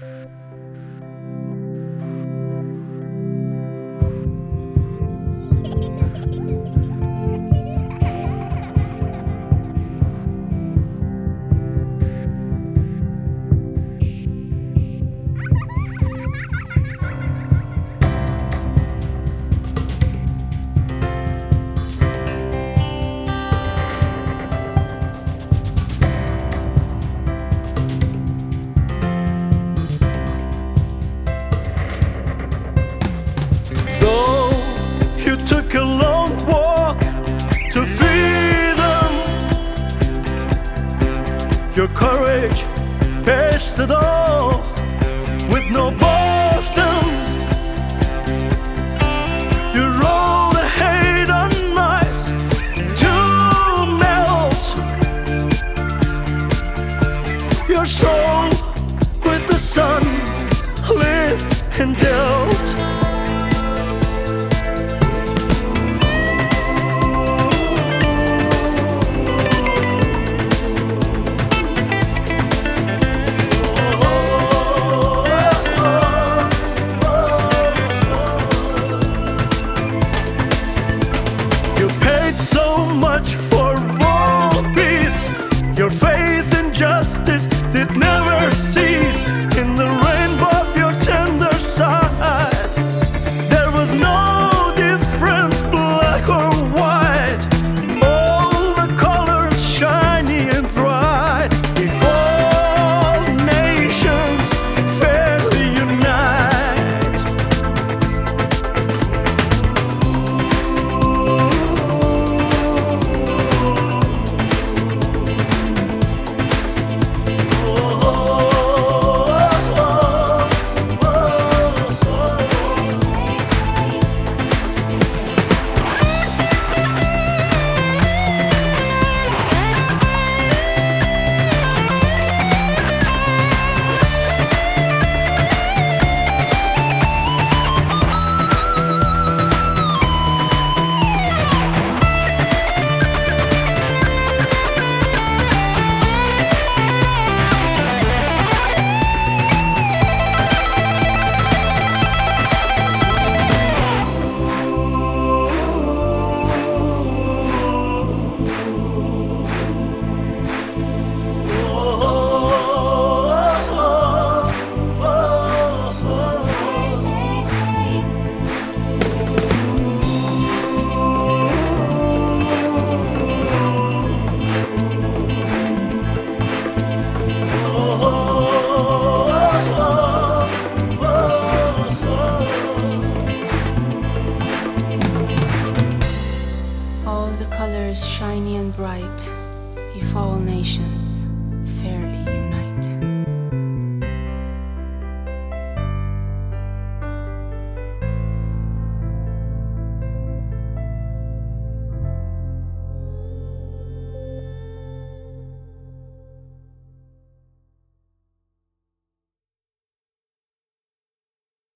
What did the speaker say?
A long walk to freedom. Your courage faced it all with no boredom. You roll the hate on ice to melt your soul with the sun lit and dealt. For world peace, your faith in justice did never cease. In the rainbow of your tender side, there was no difference, black or white. All the colors shiny and bright. If all nations fairly unite. All the colors shiny and bright, if all nations fair